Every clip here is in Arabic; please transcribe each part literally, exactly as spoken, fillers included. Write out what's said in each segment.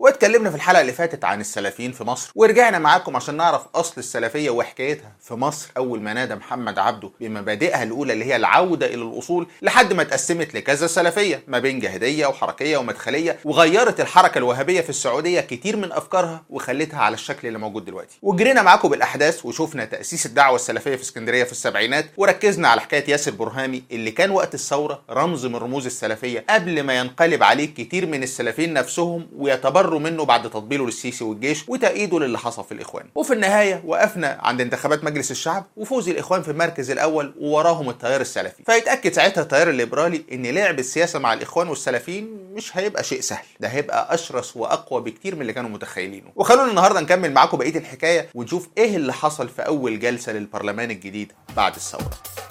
واتكلمنا في الحلقه اللي فاتت عن السلفيين في مصر، ورجعنا معاكم عشان نعرف اصل السلفيه وحكايتها في مصر اول ما نادى محمد عبده بمبادئها الاولى اللي هي العوده الى الاصول، لحد ما اتقسمت لكذا سلفيه ما بين جاهديه وحركيه ومدخليه، وغيرت الحركه الوهابيه في السعوديه كتير من افكارها وخلتها على الشكل اللي موجود دلوقتي. وجرينا معاكم بالاحداث وشوفنا تاسيس الدعوه السلفيه في اسكندريه في السبعينات، وركزنا على حكايه ياسر برهامي اللي كان وقت الثوره رمز من رموز السلفيه قبل ما ينقلب عليه كتير من السلفيين نفسهم ويتبروا منه بعد تطبيله للسيسي والجيش وتأييده للي حصل في الاخوان. وفي النهايه وقفنا عند انتخابات مجلس الشعب وفوز الاخوان في المركز الاول ووراهم التيار السلفي، فيتاكد ساعتها التيار الليبرالي ان لعب السياسه مع الاخوان والسلفيين مش هيبقى شيء سهل، ده هيبقى اشرس واقوى بكتير من اللي كانوا متخيلينه. وخلونا النهارده نكمل معاكم بقيه الحكايه ونشوف ايه اللي حصل في اول جلسه للبرلمان الجديد بعد الثوره.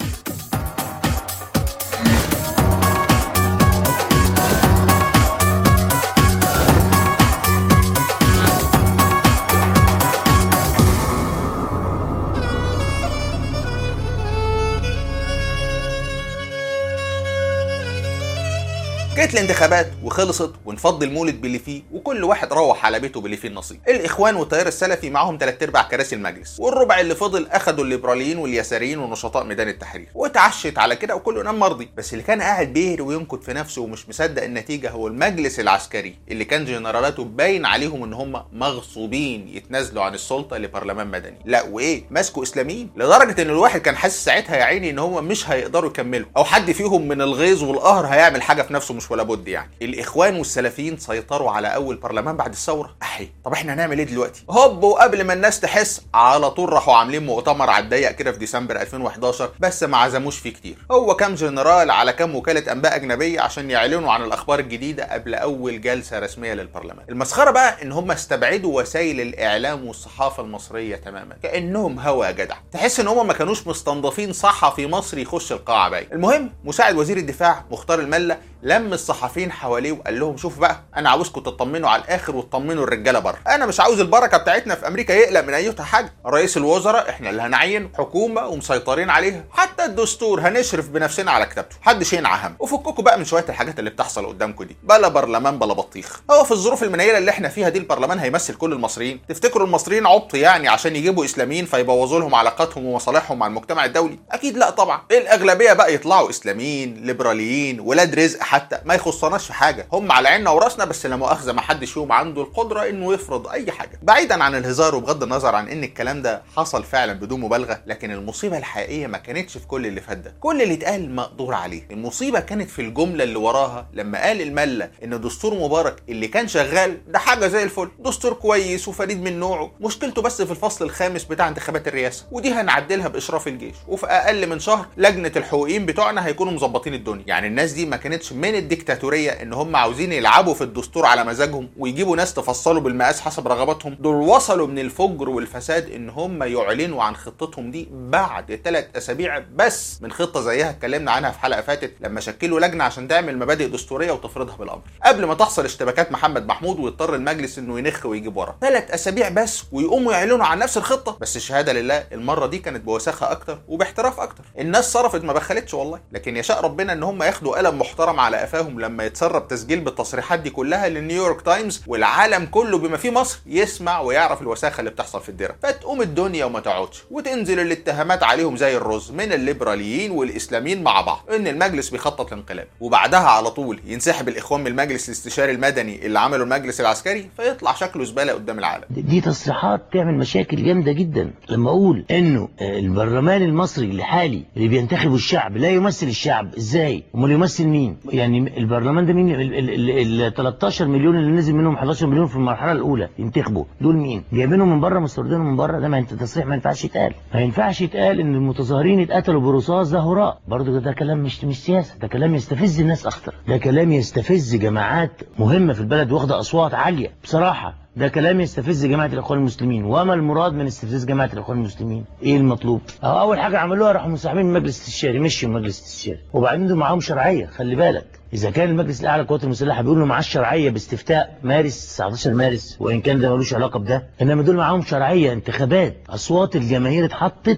جت الانتخابات وخلصت وانفض المولد باللي فيه وكل واحد روح على بيته باللي فيه النصيب. الاخوان والتيار السلفي معاهم ثلاث ارباع كراسي المجلس، والربع اللي فضل اخدوا الليبراليين واليساريين ونشطاء ميدان التحرير، واتعشت على كده وكله نام مرضي. بس اللي كان قاعد بيهري وينكت في نفسه ومش مصدق النتيجه هو المجلس العسكري اللي كان جنرالاته باين عليهم ان هم مغصوبين يتنازلوا عن السلطه لبرلمان مدني. لا وايه، ماسكوا اسلاميين، لدرجه ان الواحد كان حاسس ساعتها يا عيني ان هم مش هيقدروا يكملوا، او حد فيهم من الغيظ والقهر هيعمل حاجه في نفسه مش ولا بد. يعني الاخوان والسلفيين سيطروا على اول برلمان بعد الثوره. احي طب احنا هنعمل ايه دلوقتي؟ هوب وقبل ما الناس تحس على طول راحوا عاملين مؤتمر على الضيق كده في ديسمبر ألفين وحداشر، بس ما عزموش فيه كتير، هو كام جنرال على كام وكاله انباء اجنبيه عشان يعلنوا عن الاخبار الجديده قبل اول جلسه رسميه للبرلمان. المسخره بقى ان هم استبعدوا وسائل الاعلام والصحافه المصريه تماما، كانهم هوا يا جدع، تحس ان هم ما كانوش مستنضفين صحفي مصري يخش القاعه باين. المهم مساعد وزير الدفاع مختار المله لم الصحفيين حواليه وقال لهم شوفوا بقى انا عاوزكم تطمنوا على الاخر وتطمنوا الرجاله بره، انا مش عاوز البركه بتاعتنا في امريكا يقلق من ايتها حاجه، رئيس الوزراء احنا اللي هنعين حكومه ومسيطرين عليها، حتى الدستور هنشرف بنفسنا على كتابته، محدش ينعى هم، وفككوا بقى من شويه الحاجات اللي بتحصل قدامكم دي، بلا برلمان بلا بطيخ. هو في الظروف المنيله اللي احنا فيها دي البرلمان هيمثل كل المصريين؟ تفتكروا المصريين عبط يعني عشان يجيبوا اسلاميين فيبوظوا لهم علاقاتهم ومصالحهم مع المجتمع الدولي؟ اكيد لا طبعا، الاغلبيه بقى يطلعوا اسلاميين ليبراليين ولاد رزق حتى ما يخصناش في حاجه، هم على عيننا وراسنا، بس لا مؤاخذه ما حدش فيهم عنده القدره انه يفرض اي حاجه. بعيدا عن الهزار وبغض النظر عن ان الكلام ده حصل فعلا بدون مبالغه، لكن المصيبه الحقيقيه ما كانتش في كل اللي فات ده، كل اللي اتقال مقدور عليه، المصيبه كانت في الجمله اللي وراها لما قال المله ان دستور مبارك اللي كان شغال ده حاجه زي الفل، دستور كويس وفريد من نوعه، مشكلته بس في الفصل الخامس بتاع انتخابات الرئاسه، ودي هنعدلها باشراف الجيش، وفي اقل من شهر لجنه الحقوقيين بتوعنا هيكونوا مظبطين الدنيا. يعني الناس دي ما كانتش من الديكتاتوريه ان هم عاوزين يلعبوا في الدستور على مزاجهم ويجيبوا ناس تفصلوا بالمقاس حسب رغباتهم، دول وصلوا من الفجر والفساد ان هم يعلنوا عن خطتهم دي بعد ثلاث اسابيع بس من خطه زيها اتكلمنا عنها في حلقه فاتت لما شكلوا لجنه عشان تعمل مبادئ دستوريه وتفرضها بالامر، قبل ما تحصل اشتباكات محمد محمود ويضطر المجلس انه ينخ ويجيب ورا. ثلاث اسابيع بس ويقوموا يعلنوا عن نفس الخطه، بس الشهاده لله المره دي كانت بوساخه اكتر وباحتراف اكتر، الناس صرفت ما بخلتش والله، لكن يشاء ربنا ان هم ياخدوا قلم محترم على قفاهم لما يتسرب تسجيل بالتصريحات دي كلها للنيويورك تايمز والعالم كله بما فيه مصر يسمع ويعرف الوساخه اللي بتحصل في الدره، فتقوم الدنيا وما تقعدش وتنزل الاتهامات عليهم زي الرز من الليبراليين والاسلاميين مع بعض ان المجلس بيخطط لانقلاب، وبعدها على طول ينسحب الاخوان من المجلس الاستشاري المدني اللي عمله المجلس العسكري فيطلع شكله زباله قدام العالم. دي تصريحات تعمل مشاكل جامده جدا، لما اقول انه البرلمان المصري الحالي اللي بينتخبه الشعب لا يمثل الشعب، ازاي؟ امال يمثل مين؟ يعني البرلمان ده مين؟ ال تلتاشر مليون اللي نزل منهم حداشر مليون في المرحله الاولى ينتخبوا دول مين؟ جايبينهم من بره مستوردينهم من بره، ده ما انت تصريح ما ينفعش يتقال، ما ينفعش يتقال ان المتظاهرين اتقتلوا برصاص، ده هراء، برضه ده كلام مش مش سياسه، ده كلام يستفز الناس اكتر، ده كلام يستفز جماعات مهمه في البلد واخده اصوات عاليه بصراحه، ده كلام يستفز جماعه الاخوان المسلمين. وما المراد من استفزاز جماعه الاخوان المسلمين؟ ايه المطلوب؟ أو اول حاجه عملوها راحوا مسحبين من المجلس الاستشاري، مشوا من المجلس الاستشاري، وبعدين دول معاهم شرعيه، خلي بالك، اذا كان المجلس الاعلى للقوات المسلحه بيقول له معاه الشرعيه باستفتاء مارس تسعتاشر مارس، وان كان ده ملوش علاقه بده، انما دول معاهم شرعيه انتخابات، اصوات الجماهير اتحطت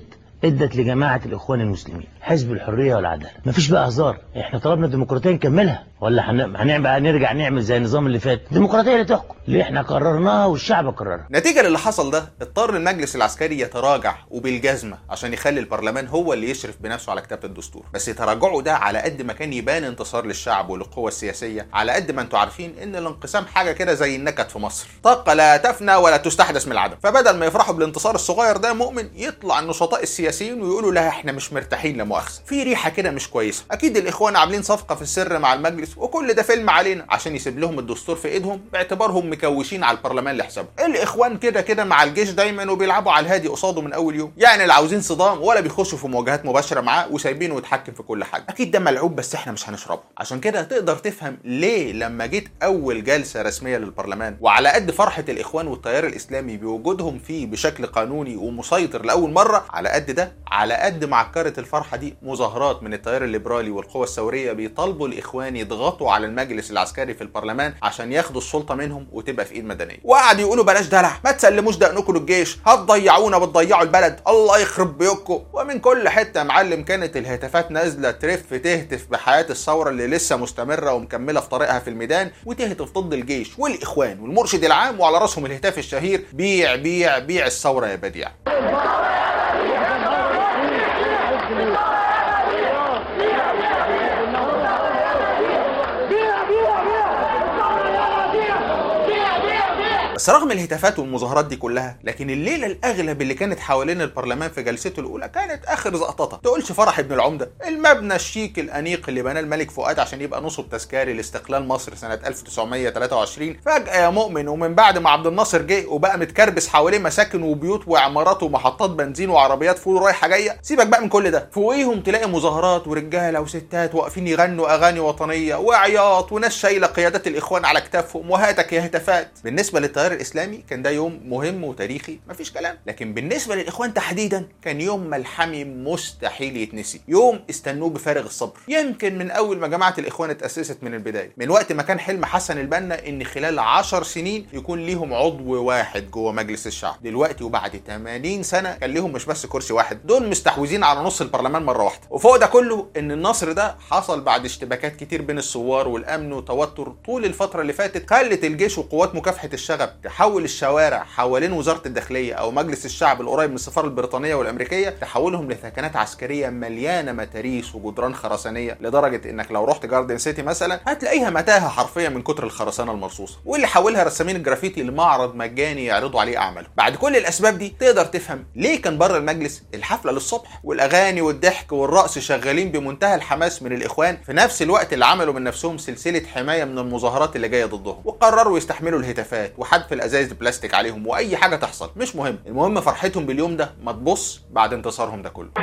ادت لجماعه الاخوان المسلمين حزب الحريه والعداله. مفيش بقى هزار، احنا طلبنا ديمقراطيه نكملها ولا هنعمل هنرجع نعمل زي النظام اللي فات؟ الديمقراطيه اللي تحكم اللي احنا قررناها والشعب قررها. نتيجه للي حصل ده اضطر المجلس العسكري يتراجع وبالجزمه عشان يخلي البرلمان هو اللي يشرف بنفسه على كتابه الدستور. بس تراجعه ده على قد ما كان يبان انتصار للشعب وللقوى السياسيه، على قد ما انتوا عارفين ان الانقسام حاجه كده زي النكد في مصر، طاقه لا تفنى ولا تستحدث من العدم. فبدل ما يفرحوا بالانتصار الصغير ده مؤمن يطلع النشطاء السياسيين ويقولوا لا احنا مش مرتاحين، لا مؤاخذه في ريحه كده مش كويسه، اكيد الاخوان عاملين صفقه في السر مع المجلس وكل ده فيلم علينا عشان يسيب لهم الدستور في ايدهم باعتبارهم مكوشين على البرلمان لحسابهم. الاخوان كده كده مع الجيش دايما وبيلعبوا على الهادي قصاده من اول يوم، يعني لا عاوزين صدام ولا بيخشوا في مواجهات مباشره معاه وسايبينه يتحكم في كل حاجه. اكيد ده ملعوب بس احنا مش هنشربه. عشان كده تقدر تفهم ليه لما جيت اول جلسه رسميه للبرلمان وعلى قد فرحه الاخوان والتيار الاسلامي بوجودهم فيه بشكل قانوني ومسيطر لاول مره، على قد ده على قد معكره الفرحه دي مظاهرات من التيار الليبرالي والقوى الثوريه بيطالبوا الاخوان يضغطوا على المجلس العسكري في البرلمان عشان ياخدوا السلطه منهم وتبقى في ايد مدنيه. وقعدوا يقولوا بلاش دلع، ما تسلموش دقنكم للجيش، هتضيعونا بتضيعوا البلد، الله يخرب بيوتكم. ومن كل حته يا معلم كانت الهتافات نازله ترف تهتف بحياه الثوره اللي لسه مستمره ومكمله في طريقها في الميدان، وتهتف ضد الجيش والاخوان والمرشد العام، وعلى راسهم الهتاف الشهير بيع بيع بيع الثوره يا بديع. بس رغم الهتافات والمظاهرات دي كلها، لكن الليله الاغلب اللي كانت حوالين البرلمان في جلسته الاولى كانت اخر زقططه. تقولش فرح ابن العمده، المبنى الشيك الانيق اللي بناه الملك فؤاد عشان يبقى نصب تذكاري لاستقلال مصر سنه ألف وتسعمية وتلاتة وعشرين، فجاه يا مؤمن ومن بعد ما عبد الناصر جه وبقى متكربس حواليه مساكن وبيوت وعمارات ومحطات بنزين وعربيات فول رايحه جايه، سيبك بقى من كل ده، فوقيهم تلاقي مظاهرات ورجاله وستات واقفين يغنوا اغاني وطنيه وعياط وناس شايله قيادات الاخوان على كتافهم وهاتك يا هتافات. بالنسبه للتيار الاسلامي كان ده يوم مهم وتاريخي مفيش كلام، لكن بالنسبه للاخوان تحديدا كان يوم ملحمي مستحيل يتنسي، يوم استنوه بفارغ الصبر. يمكن من اول ما جماعه الاخوان اتاسست من البدايه، من وقت ما كان حلم حسن البنا ان خلال عشر سنين يكون ليهم عضو واحد جوه مجلس الشعب، دلوقتي وبعد ثمانين سنه كان ليهم مش بس كرسي واحد، دول مستحوذين على نص البرلمان مره واحده. وفوق ده كله ان النصر ده حصل بعد اشتباكات كتير بين الثوار والامن وتوتر طول الفتره اللي فاتت خلت الجيش وقوات مكافحه الشغب تحول الشوارع حوالين وزاره الداخليه او مجلس الشعب القريب من السفاره البريطانيه والامريكيه، تحولهم لثكنات عسكريه مليانه متاريس وجدران خرسانيه، لدرجه انك لو رحت جاردن سيتي مثلا هتلاقيها متاهه حرفيا من كتر الخرسانه المرصوصه، واللي حولها رسامين الجرافيتي لمعرض مجاني يعرضوا عليه اعمالهم. بعد كل الاسباب دي تقدر تفهم ليه كان بره المجلس الحفله للصبح والاغاني والضحك والرقص شغالين بمنتهى الحماس من الاخوان، في نفس الوقت اللي عملوا من نفسهم سلسله حمايه من المظاهرات اللي جايه ضدهم، وقرروا يستحملوا الهتافات وحذف الازايز البلاستيك عليهم واي حاجه تحصل مش مهم، المهم فرحتهم باليوم ده ما تبص بعد انتصارهم ده كله.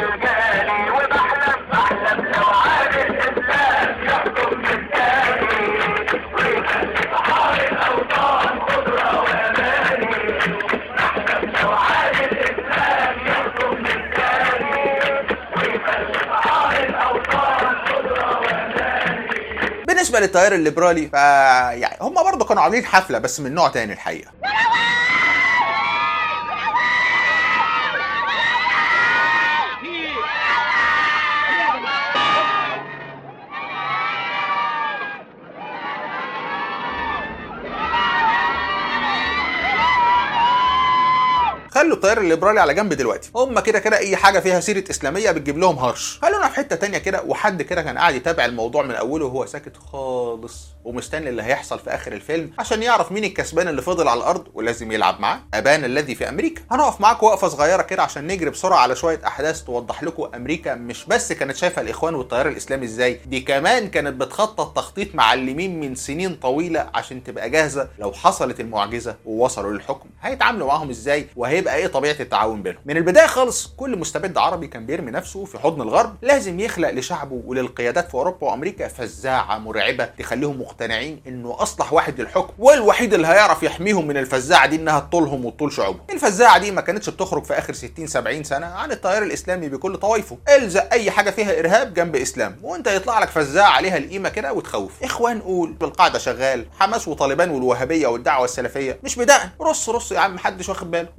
بالنسبه للتيار الليبرالي ف يعني هم برضه كانوا عاملين حفله بس من نوع تاني الحقيقه. خلوا التيار الليبرالي على جنب دلوقتي، هم كده كده اي حاجه فيها سيره اسلاميه بتجيب لهم هرش. خلونا في حته تانية كده، وحد كده كان قاعد يتابع الموضوع من اوله وهو ساكت خالص ومستني اللي هيحصل في اخر الفيلم عشان يعرف مين الكسبان اللي فضل على الارض ولازم يلعب معاه، ابان الذي في امريكا. هنقف معاكم وقفه صغيره كده عشان نجري بسرعه على شويه احداث توضح لكم امريكا مش بس كانت شايفه الاخوان والتيار الاسلامي ازاي، دي كمان كانت بتخطط تخطيط معلمين من سنين طويله عشان تبقى جاهزه لو حصلت المعجزه ووصلوا للحكم هيتعاملوا معاهم ازاي وهيبقى ايه طبيعه التعاون بينهم. من البدايه خالص كل مستبد عربي كان بيرمي نفسه في حضن الغرب لازم يخلق لشعبه وللقيادات في اوروبا وامريكا فزاعه مرعبه تخليهم مقتنعين انه اصلح واحد للحكم، والوحيد اللي هيعرف يحميهم من الفزاعه دي انها تطولهم وتطول شعوبهم. الفزاعه دي ما كانتش بتخرج في اخر ستين سبعين سنه عن التيار الاسلامي بكل طوائفه، الزق اي حاجه فيها ارهاب جنب اسلام وانت يطلع لك فزاعه عليها القيمه كده وتخوف. اخوان قول بالقاعده شغال، حماس وطالبان والوهابيه والدعوه السلفيه مش بدقن، رص رص يا عم محدش واخد باله. يا مؤمن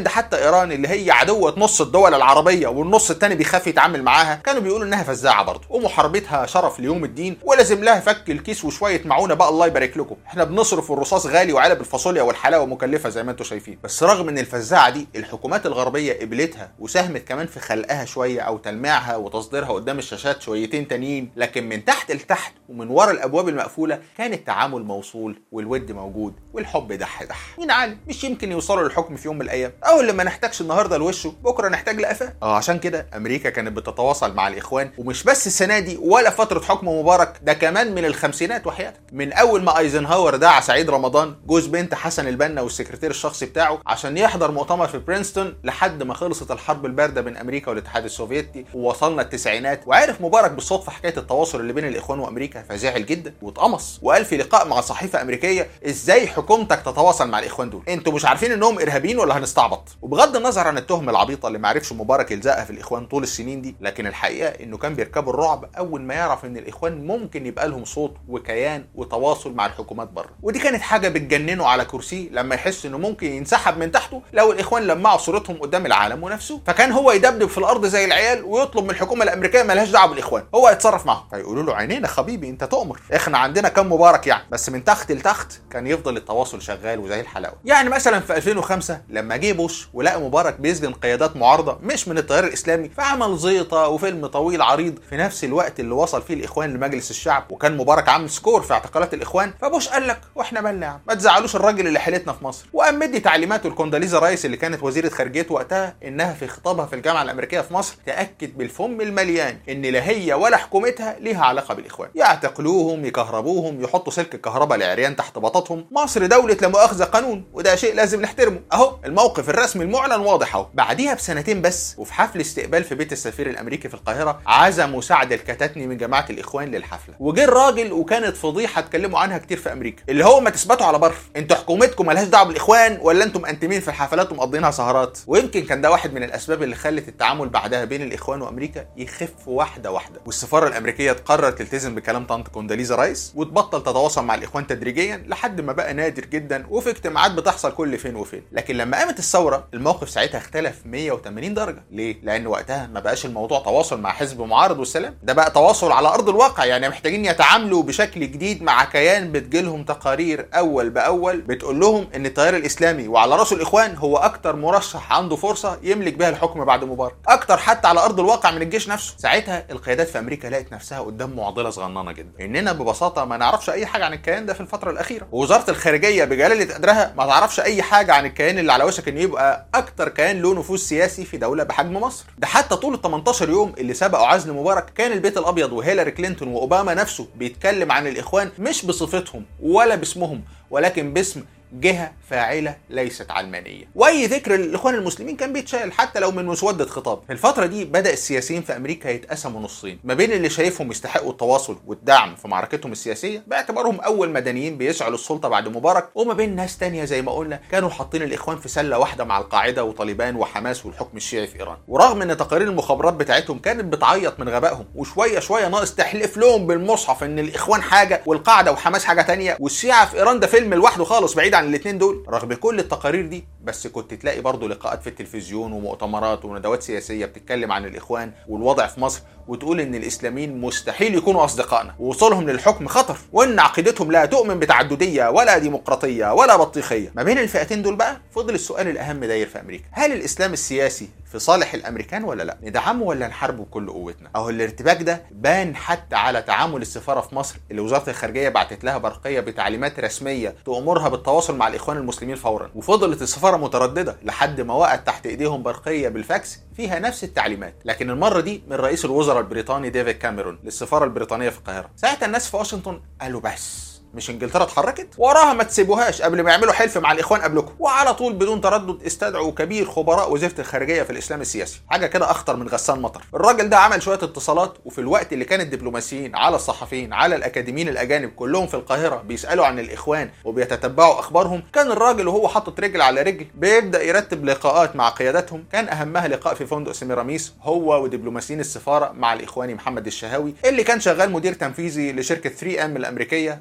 ده حتى ايران اللي هي عدوه نص الدول العربيه والنص التاني بيخاف يتعامل معاها كانوا بيقولوا انها فزاعه برضه، ومحاربتها شرف ليوم الدين، ولازم لها فك الكيس وشويه معونه بقى الله يبارك لكم، احنا بنصرف والرصاص غالي وعلب الفاصوليا والحلاوه مكلفه زي ما انتم شايفين. بس رغم ان الفزاعه دي الحكومات الغربيه قبلتها وساهمت كمان في خلقها شويه او تلميعها وتصديرها قدام الشاشات شويتين تانيين، لكن من تحت لتحت ومن ورا الابواب المقفوله كان التعامل موصول والود موجود والحب دح دح. مين عالم مش يمكن يوصلوا للحكم في يوم من الايام، او اللي ما نحتاجش النهارده لوشه بكره نحتاج لقفاه. اه عشان كده امريكا كانت بتتواصل مع الاخوان، ومش بس السنه دي ولا فتره حكم مبارك، ده كمان من الخمسينات وحياتك، من اول ما ايزنهاور دعا سعيد رمضان جوز بنت حسن البنا والسكرتير الشخصي بتاعه عشان يحضر مؤتمر في برينستون، لحد ما خلصت الحرب البارده بين امريكا والاتحاد السوفيتي ووصلنا التسعينات، وعرف مبارك بالصدفه حكايه التواصل اللي بين الاخوان وامريكا، فزعل جدا واتقمص وقال في لقاء مع صحيفه امريكيه: ازاي حكومتك تتواصل مع الاخوان دول؟ انتوا مش عارفين انهم ارهابيين ولا هنستعبط؟ وبغض النظر عن التهمه العبيطه اللي ما عرفش مبارك يلزقها في الاخوان طول السنين دي، لكن الحقيقه انه كان بيركبوا الرعب اول ما يعرف ان الاخوان ممكن يبقى لهم صوت وكيان وتواصل مع الحكومات بره، ودي كانت حاجه بتجننه على كرسيه لما يحس انه ممكن ينسحب من تحته لو الاخوان لمعوا صورتهم قدام العالم ونفسه، فكان هو يدبدب في الارض زي العيال ويطلب من الحكومه الامريكيه مالهاش دعوه بالاخوان، هو يتصرف معاهم، فيقولوا له عينينا حبيبي انت تؤمر، احنا عندنا كام مبارك يعني. بس من تحت لتحت كان يفضل التواصل شغال وزي الحلاوه. يعني مثلا في ألفين وخمسة لما جه بوش ولقى مبارك بيسجن قيادات معارضه مش من التيار الاسلامي، فعمل زيطه وفيلم طويل عريض في نفس الوقت اللي وصل فيه الاخوان لمجلس الشعب، وكان مبارك عامل سكور في اعتقالات الاخوان، فبوش قال لك واحنا مالنا يا عم، ما تزعلوش الراجل اللي حيلتنا في مصر، وقام مدي تعليماته لكونداليزا رايس اللي كانت وزيره خارجيه وقتها انها في خطابها في الجامعه الامريكيه في مصر تاكد بالفم المليان ان لا هي ولا حكومتها ليها علاقه بالاخوان، يعتقلوهم يكهربوهم يحطوا سلك الكهرباء العريان تحت بطاطهم، مصر دوله لا مؤاخذه قانون، وده شيء لازم نحترمه، اهو الموقف الرسمي المعلن واضح اهو. بعديها بسنتين بس وفي حفل استقبال في بيت السفير الامريكي في القاهره عزموا سعد الكتاتني من جماعه الاخوان للحفله، وجه الراجل وكانت فضيحه اتكلموا عنها كتير في امريكا، اللي هو ما تثبتوا على بر، انتوا حكومتكم مالهاش دعوه بالاخوان ولا انتم مقنتمين في الحفلات ومقضينها سهرات. ويمكن كان ده واحد من الاسباب اللي خلت التعامل بعدها بين الاخوان وامريكا يخف واحده واحده، والسفاره الامريكيه تقرر تلتزم بكلام طنط كونداليزا رايس وتبطل تتواصل مع الاخوان تدريجيا لحد ما بقى نادر جدا وفي اجتماعات بتحصل كل فين وفين. لكن لما قامت الثوره الموقف ساعتها اختلف مية وتمانين درجه. ليه؟ لان وقتها ما بقاش الموضوع تواصل مع حزب معارض والسلام، ده بقى تواصل على ارض الواقع، يعني محتاجين يتعاملوا بشكل جديد مع كيان بتجيلهم تقارير اول باول بتقول لهم ان التيار الاسلامي وعلى راسه الاخوان هو اكتر مرشح عنده فرصه يملك بها الحكم بعد مبارك، اكتر حتى على ارض الواقع من الجيش نفسه. ساعتها القيادات في امريكا لقت نفسها قدام معضله صغننه جدا، اننا ببساطه ما نعرفش اي حاجه عن الكيان ده في الفتره الاخيره، ووزاره الخارجيه بجلاله قدرها ما تعرفش اي حاجه عن الكيان اللي على وشك انه يبقى اكتر كيان له نفوذ سياسي في دوله بحجم مصر. ده حتى طول ال تمنتاشر يوم اللي سبقوا عزل مبارك كان البيت الابيض وهيلاري كلينتون واوباما نفسه بيتكلم عن الاخوان مش بصفتهم ولا باسمهم، ولكن باسم جهة فاعلة ليست علمانية، واي ذكر للاخوان المسلمين كان بيتشال حتى لو من مسودة خطاب. في الفترة دي بدأ السياسيين في امريكا يتقسموا نصين، ما بين اللي شايفهم يستحقوا التواصل والدعم في معركتهم السياسية باعتبارهم اول مدنيين بيسعوا للسلطة بعد مبارك، وما بين ناس تانية زي ما قلنا كانوا حاطين الاخوان في سلة واحدة مع القاعدة وطالبان وحماس والحكم الشيعي في ايران. ورغم ان تقارير المخابرات بتاعتهم كانت بتعيط من غبائهم، وشوية شوية ناقص تحلف لهم بالمصحف ان الاخوان حاجة والقاعدة وحماس حاجة تانية والشيعة في ايران ده فيلم لوحده خالص بعيد عن الاثنين دول، رغم كل التقارير دي بس كنت تلاقي برضو لقاءات في التلفزيون ومؤتمرات وندوات سياسية بتتكلم عن الإخوان والوضع في مصر، وتقول إن الإسلاميين مستحيل يكونوا أصدقائنا ووصولهم للحكم خطر، وإن عقيدتهم لا تؤمن بتعددية ولا ديمقراطية ولا بطيخية. ما بين الفئتين دول بقى فضل السؤال الأهم داير في أمريكا: هل الإسلام السياسي في صالح الأمريكان ولا لا؟ ندعمه ولا نحاربه بكل قوتنا؟ أهو الارتباك ده بان حتى على تعامل السفارة في مصر اللي وزارة الخارجية بعتت لها برقية بتعليمات رسمية تأمرها بالتواصل مع الإخوان المسلمين فورا، وفضلت السفارة مترددة لحد ما وقعت تحت إيديهم برقية بالفاكس فيها نفس التعليمات، لكن المرة دي من رئيس الوزراء البريطاني ديفيد كاميرون للسفارة البريطانية في القاهرة. ساعتها الناس في واشنطن قالوا بس مش انجلترا اتحركت وراها ما تسيبوهاش قبل ما يعملوا حلف مع الاخوان قبلكم، وعلى طول بدون تردد استدعوا كبير خبراء وزارة الخارجية في الاسلام السياسي، حاجة كده اخطر من غسان مطر. الراجل ده عمل شوية اتصالات، وفي الوقت اللي كان الدبلوماسيين على الصحفيين على الاكاديميين الاجانب كلهم في القاهرة بيسألوا عن الاخوان وبيتتبعوا اخبارهم، كان الراجل وهو حاطط رجل على رجل بيبدأ يرتب لقاءات مع قياداتهم، كان اهمها لقاء في فندق سميراميس هو ودبلوماسيين السفارة مع الاخواني محمد الشهاوي اللي كان شغال مدير تنفيذي لشركة ثري إم الامريكية، واللي بعد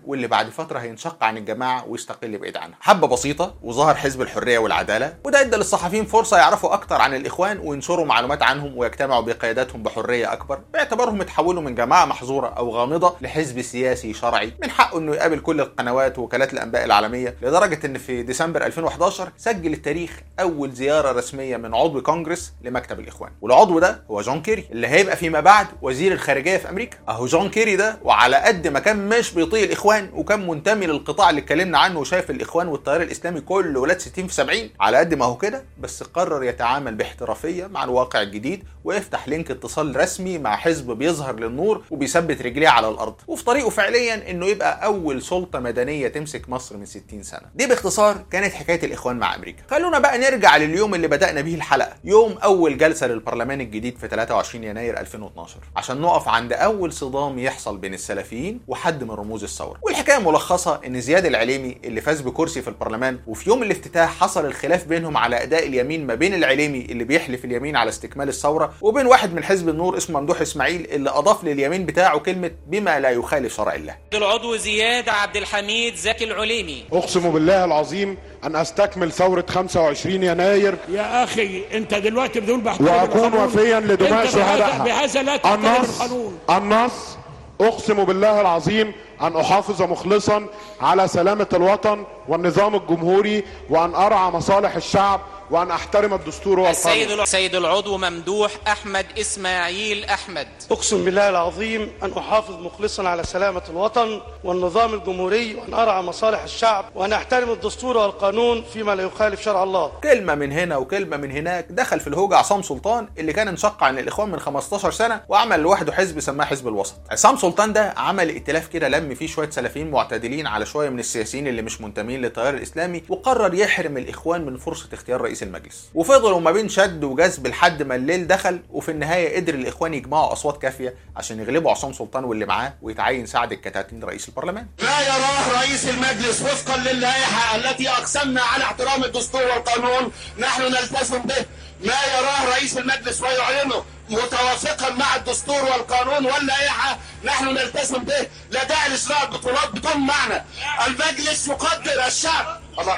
بعد فتره هينشق عن الجماعه ويستقل بعيد عنها. حبه بسيطه وظهر حزب الحريه والعداله، وده ادى للصحفيين فرصه يعرفوا اكتر عن الاخوان وينشروا معلومات عنهم ويجتمعوا بقياداتهم بحريه اكبر، باعتبارهم اتحولوا من جماعه محظوره او غامضه لحزب سياسي شرعي من حقه انه يقابل كل القنوات ووكالات الانباء العالميه، لدرجه ان في ديسمبر ألفين وحداشر سجل التاريخ اول زياره رسميه من عضو كونجرس لمكتب الاخوان، والعضو ده هو جون كيري اللي هيبقى فيما بعد وزير الخارجيه في امريكا. اهو جون كيري ده، وعلى قد ما كان مش بيطيق الاخوان وكان منتمي للقطاع اللي اتكلمنا عنه وشايف الاخوان والتيار الاسلامي كل ولاد ستين في سبعين، على قد ما هو كده بس قرر يتعامل باحترافيه مع الواقع الجديد ويفتح لينك اتصال رسمي مع حزب بيظهر للنور وبيثبت رجليه على الارض، وفي طريقه فعليا انه يبقى اول سلطه مدنيه تمسك مصر من ستين سنه. دي باختصار كانت حكايه الاخوان مع امريكا. خلونا بقى نرجع لليوم اللي بدانا به الحلقه، يوم اول جلسه للبرلمان الجديد في ثلاثة وعشرين يناير ألفين واثناشر، عشان نقف عند اول صدام يحصل بين السلفيين وحد من رموز الثوره. والحكايه ملخصه ان زياد العليمي اللي فاز بكرسي في البرلمان، وفي يوم الافتتاح حصل الخلاف بينهم على اداء اليمين ما بين العليمي اللي بيحلف اليمين على استكمال الثوره وبين واحد من حزب النور اسمه ممدوح اسماعيل اللي اضاف لليمين بتاعه كلمه بما لا يخالف شرع الله. العضو زياد عبد الحميد زكي العليمي: اقسم بالله العظيم ان استكمل ثوره خمسة وعشرين يناير. يا اخي انت دلوقتي بتقول بحترم واكون وفيا لدماء شهدائها. بهذا لا تحترم القانون. النص: اقسم بالله العظيم ان احافظ مخلصا على سلامه الوطن والنظام الجمهوري، وان ارعى مصالح الشعب، وان احترم الدستور والقانون. السيد السيد العضو ممدوح احمد اسماعيل احمد: اقسم بالله العظيم ان احافظ مخلصا على سلامه الوطن والنظام الجمهوري، وان ارعى مصالح الشعب، وان احترم الدستور والقانون فيما لا يخالف شرع الله. كلمه من هنا وكلمه من هناك. دخل في الهوجه عصام سلطان اللي كان انشق عن الاخوان من خمستاشر سنه وعمل لوحده حزب سماه حزب الوسط. عصام سلطان ده عمل ائتلاف كده لم فيه شويه سلفيين معتدلين على شويه من السياسيين اللي مش منتمين للتيار الاسلامي، وقرر يحرم الاخوان من فرصه اختيار رئيس المجلس. وفضلوا ما بين شد وجذب لحد ما الليل دخل، وفي النهايه قدر الاخوان يجمعوا اصوات كافيه عشان يغلبوا عصام سلطان واللي معاه ويتعين سعد الكتاتين رئيس البرلمان. ما يراه رئيس المجلس وفقا للائحه التي اقسمنا على احترام الدستور والقانون نحن نلتزم به. ما يراه رئيس المجلس ويعلنه متوافقا مع الدستور والقانون واللائحه نحن نلتزم به. لا داعي لصراع بطولات بدون معنى. المجلس يقدر الشعب. الله.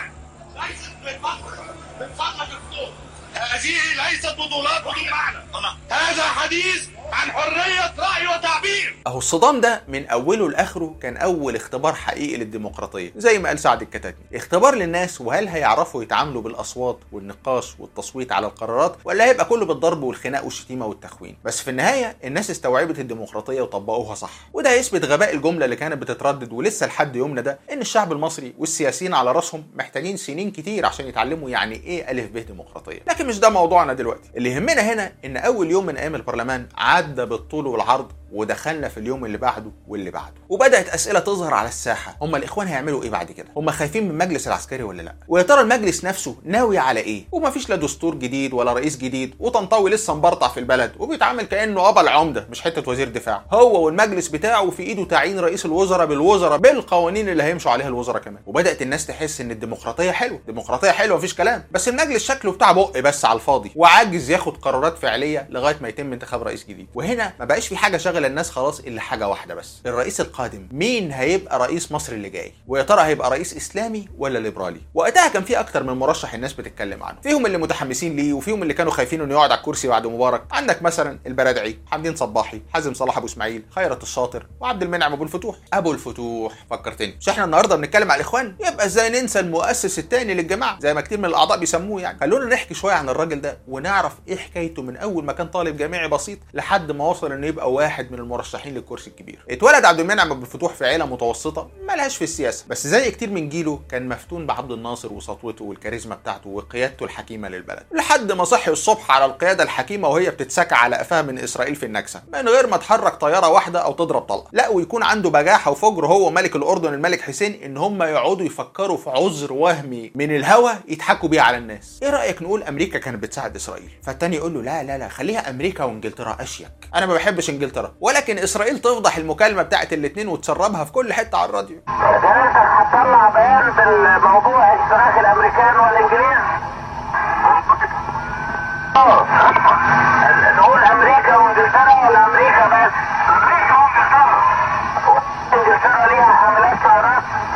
هذه ليست بطولات بدون معنى. هذا حديث عن حرية رأي وتعبير. اهو الصدام ده من اوله لاخره كان اول اختبار حقيقي للديمقراطيه، زي ما قال سعد الكتاتني، اختبار للناس وهل هيعرفوا يتعاملوا بالاصوات والنقاش والتصويت على القرارات، ولا هيبقى كله بالضرب والخناق والشتيمه والتخوين. بس في النهايه الناس استوعبت الديمقراطيه وطبقوها صح، وده هيثبت غباء الجمله اللي كانت بتتردد ولسه لحد يومنا ده ان الشعب المصري والسياسيين على راسهم محتاجين سنين كتير عشان يتعلموا يعني ايه الف ب ديمقراطيه. لكن مش ده موضوعنا دلوقتي. اللي يهمنا هنا ان اول يوم من ايام البرلمان عدى بالطول والعرض، ودخلنا في اليوم اللي بعده واللي بعده، وبدات اسئله تظهر على الساحه. هم الاخوان هيعملوا ايه بعد كده؟ هم خايفين من المجلس العسكري ولا لا؟ ويا ترى المجلس نفسه ناوي على ايه؟ ومفيش لا دستور جديد ولا رئيس جديد، وطنطاوي لسه مبرطع في البلد وبيتعامل كانه ابا العمده مش حته وزير دفاع. هو والمجلس بتاعه في ايده تعيين رئيس الوزراء بالوزراء بالقوانين اللي هيمشوا عليها الوزراء كمان. وبدات الناس تحس ان الديمقراطيه حلوه، الديمقراطيه حلوه مفيش كلام، بس المجلس شكله بتاع بق بس على الفاضي، وعاجز ياخد قرارات فعليه لغايه ما يتم انتخاب رئيس جديد. وهنا ما بقاش في حاجه شغله الناس خلاص الا حاجه واحده بس، الرئيس القادم مين هيبقى رئيس مصر اللي جاي؟ ويا ترى هيبقى رئيس اسلامي ولا ليبرالي؟ وقتها كان في اكتر من مرشح الناس بتتكلم عنه، فيهم اللي متحمسين ليه وفيهم اللي كانوا خايفين انه يقعد على الكرسي بعد مبارك. عندك مثلا البرادعي، حمدين صباحي، حازم صلاح ابو اسماعيل، خيرت الشاطر، وعبد المنعم ابو الفتوح. ابو الفتوح فكرتني، مش احنا النهارده بنتكلم على الاخوان؟ يبقى ازاي ننسى المؤسس الثاني للجماعه زي ما كتير من الاعضاء بيسموه يعني. خلونا نحكي شويه عن الراجل ده ونعرف ايه حكايته من اول ما كان طالب جامعي بسيط لحد ما وصل انه يبقى واحد من المرشحين للكرسي الكبير. اتولد عبد المنعم ابو الفتوح في عيله متوسطه مالهاش في السياسه، بس زي كتير من جيله كان مفتون بعبد الناصر وسطوته والكاريزما بتاعته وقيادته الحكيمه للبلد، لحد ما صحي الصبح على القياده الحكيمه وهي بتتسكى على قفاها من اسرائيل في النكسه من غير ما تحرك طياره واحده او تضرب طلقه. لا ويكون عنده بجاحه وفجر هو ملك الاردن الملك حسين ان هم يقعدوا يفكروا في عذر وهمي من الهوى يضحكوا بيه على الناس. ايه رايك نقول امريكا كانت بتساعد اسرائيل؟ فالتاني يقول له لا لا لا خليها امريكا وانجلترا اشيك، انا ما بحبش انجلترا، ولكن اسرائيل تفضح المكالمه بتاعت الاثنين وتسربها في كل حته على الراديو. سيادتك هتطلع بيان بالموضوع اشتراك الامريكان والانجليز؟ نقول امريكا وانجلترا ولا امريكا بس؟ امريكا وانجلترا. انجلترا ليها حملات طيارات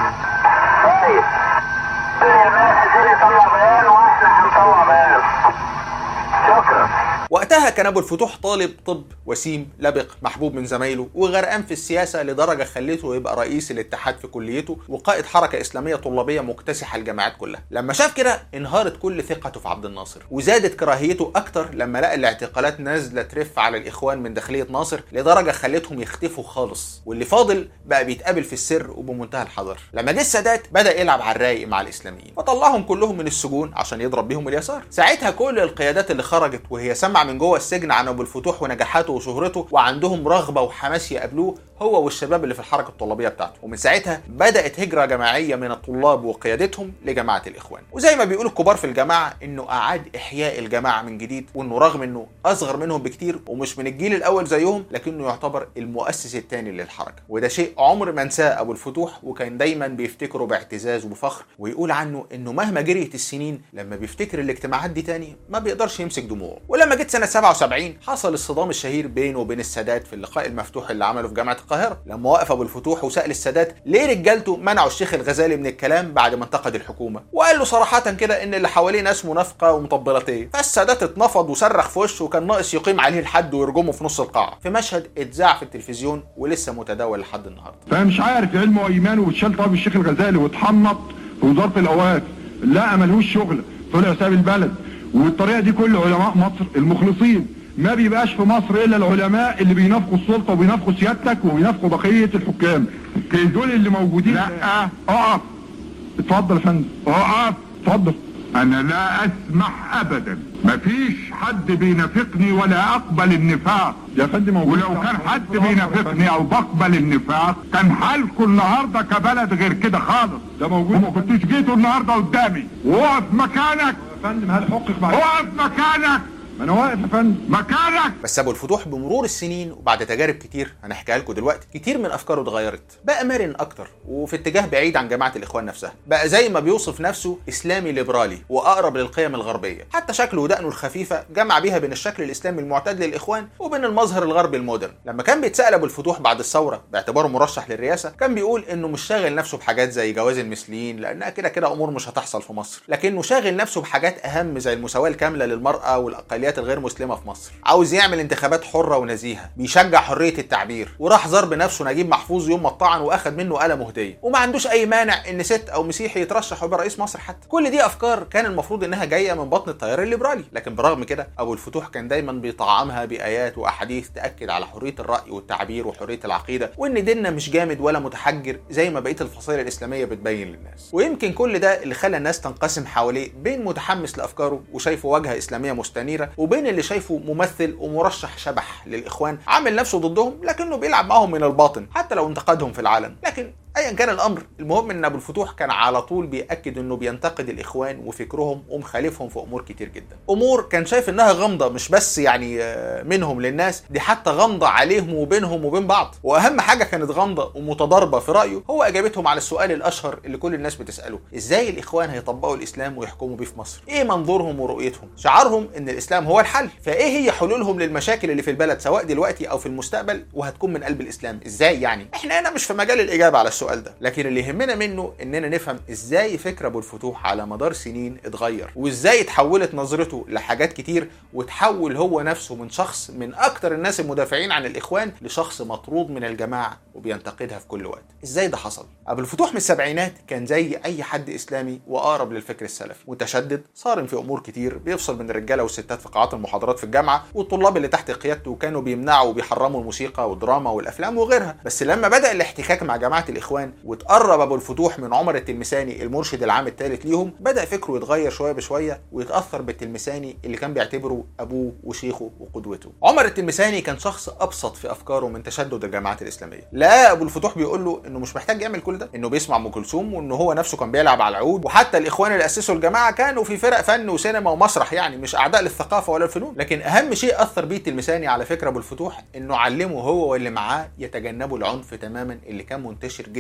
وقتها كان ابو الفتوح طالب طب وسيم لبق محبوب من زمايله وغرقان في السياسه لدرجه خلته يبقى رئيس الاتحاد في كليته وقائد حركه اسلاميه طلابيه مكتسحه الجامعات كلها. لما شاف كده انهارت كل ثقته في عبد الناصر وزادت كراهيته اكتر لما لقى الاعتقالات نازله ترف على الاخوان من داخليه ناصر لدرجه خلتهم يختفوا خالص، واللي فاضل بقى بيتقابل في السر وبمنتهى الحذر. لما جه السادات بدا يلعب على الرايق مع الاسلاميين وطلعهم كلهم من السجون عشان يضرب بيهم اليسار. ساعتها كل القيادات اللي خرجت وهي سمع من جوه السجن عن ابو الفتوح ونجاحاته وشهرته وعندهم رغبه وحماس يقابلوه هو والشباب اللي في الحركه الطلابيه بتاعته. ومن ساعتها بدات هجره جماعيه من الطلاب وقيادتهم لجماعه الاخوان. وزي ما بيقول الكبار في الجماعه انه اعاد احياء الجماعه من جديد، وانه رغم انه اصغر منهم بكتير ومش من الجيل الاول زيهم لكنه يعتبر المؤسس الثاني للحركه. وده شيء عمر ما انساه ابو الفتوح، وكان دايما بيفتكره باعتزاز وبفخر ويقول عنه انه مهما جريت السنين لما بيفتكر الاجتماعات دي تاني ما بيقدرش يمسك دموعه. ولما جت سنه سبعة وسبعين حصل الصدام الشهير بينه وبين السادات في اللقاء المفتوح اللي عمله في جامعه القاهره، لما وقف ابو الفتوح وسال السادات ليه رجالته منعوا الشيخ الغزالي من الكلام بعد ما انتقد الحكومه، وقال له صراحه كده ان اللي حواليه ناس منافقه ومطبلاتيه. فالسادات اتنفض وصرخ في وشه وكان ناقص يقيم عليه الحد ويرجمه في نص القاعه، في مشهد اتذاع في التلفزيون ولسه متداول لحد النهارده. فمش عارف علمه وايمانه واتشال طب الشيخ الغزالي واتحنط في وزاره الاوقاف، لا ملهوش شغل، طلع ساب البلد. والطريقه دي كل علماء مصر المخلصين، ما بيبقاش في مصر الا العلماء اللي بينافقوا السلطه وبينافقوا سيادتك وبينافقوا بقيه الحكام. دول اللي موجودين. لا اقف، اتفضل يا فندم، اقف اتفضل. انا لا اسمح ابدا، مفيش حد بينافقني ولا اقبل النفاق يا فندم. ولو كان حد بينافقني او بقبل النفاق كان حالكم النهارده كبلد غير كده خالص. ده موجود، وما كنتوش جيتوا النهارده قدامي. وقف مكانك يا فندم. هل حقك معايا؟ وقف مكانك. ما انا واقف يا فندم مكانك. بس ابو الفتوح بمرور السنين وبعد تجارب كتير هنحكيها لكم دلوقتي كتير من افكاره اتغيرت، بقى مرن اكتر وفي اتجاه بعيد عن جماعه الاخوان نفسها، بقى زي ما بيوصف نفسه اسلامي ليبرالي واقرب للقيم الغربيه. حتى شكله ودقنه الخفيفه جمع بيها بين الشكل الاسلامي المعتاد للاخوان وبين المظهر الغربي المودرن. لما كان بيتسال ابو الفتوح بعد الثوره باعتباره مرشح للرئاسه كان بيقول انه مش شاغل نفسه بحاجات زي جواز المثليين لانها كده كده امور مش هتحصل في مصر، لكنه شاغل نفسه بحاجات اهم زي المساواه الكامله للمراه والاقليات الغير مسلمه في مصر. عاوز يعمل انتخابات حره ونزيهه، بيشجع حريه التعبير، وراح زار بنفسه نجيب محفوظ يوم ما اتطعن واخد منه قلم هديه، وما عندوش اي مانع ان ست او مسيحي يترشح ويبقى رئيس مصر حتى. كل دي افكار كان المفروض انها جايه من بطن التيار الليبرالي، لكن برغم كده ابو الفتوح كان دايما بيطعمها بايات واحاديث تاكد على حريه الراي والتعبير وحريه العقيده، وان ديننا مش جامد ولا متحجر زي ما بقيه الفصائل الاسلاميه بتبين للناس. ويمكن كل ده اللي خلى الناس تنقسم حواليه بين متحمس لافكاره وشايفه واجهه اسلاميه مستنيره، وبين اللي شايفه ممثل ومرشح شبح للاخوان عامل نفسه ضدهم لكنه بيلعب معهم من الباطن حتى لو انتقدهم في العلن. لكن ايا كان الامر، المهم ان ابو الفتوح كان على طول بياكد انه بينتقد الاخوان وفكرهم ومخالفهم في امور كتير جدا، امور كان شايف انها غامضه مش بس يعني منهم للناس، دي حتى غامضه عليهم وبينهم وبين بعض. واهم حاجه كانت غامضه ومتضاربه في رايه هو اجابتهم على السؤال الاشهر اللي كل الناس بتساله: ازاي الاخوان هيطبقوا الاسلام ويحكموا بيه في مصر؟ ايه منظورهم ورؤيتهم؟ شعارهم ان الاسلام هو الحل، فايه هي حلولهم للمشاكل اللي في البلد سواء دلوقتي او في المستقبل وهتكون من قلب الاسلام؟ ازاي يعني؟ احنا هنا مش في مجال الاجابه على السؤال ده، لكن اللي يهمنا منه اننا نفهم ازاي فكر ابو الفتوح على مدار سنين اتغير، وازاي اتحولت نظرته لحاجات كتير، وتحول هو نفسه من شخص من اكتر الناس المدافعين عن الاخوان لشخص مطرود من الجماعه وبينتقدها في كل وقت. ازاي ده حصل؟ ابو الفتوح من السبعينات كان زي اي حد اسلامي واقرب للفكر السلفي، متشدد، صارم في امور كتير، بيفصل بين الرجاله والستات في قاعات المحاضرات في الجامعه، والطلاب اللي تحت قيادته كانوا بيمنعوا وبيحرموا الموسيقى والدراما والافلام وغيرها. بس لما بدا الاحتكاك مع جماعه الاخوان وتقرب ابو الفتوح من عمر التلمساني المرشد العام الثالث ليهم، بدا فكره يتغير شويه بشويه ويتاثر بالتلمساني اللي كان بيعتبره ابوه وشيخه وقدوته. عمر التلمساني كان شخص ابسط في افكاره من تشدد الجماعات الاسلاميه. لا ابو الفتوح بيقول له انه مش محتاج يعمل كل ده، انه بيسمع ام كلثوم، وانه هو نفسه كان بيلعب على العود، وحتى الاخوان اللي اسسوا الجماعه كانوا في فرق فن وسينما ومسرح، يعني مش اعداء للثقافه ولا الفنون. لكن اهم شيء اثر بيه التلمساني على فكره ابو الفتوح انه علمه هو واللي معاه يتجنبوا العنف تماما اللي كان منتشر جدا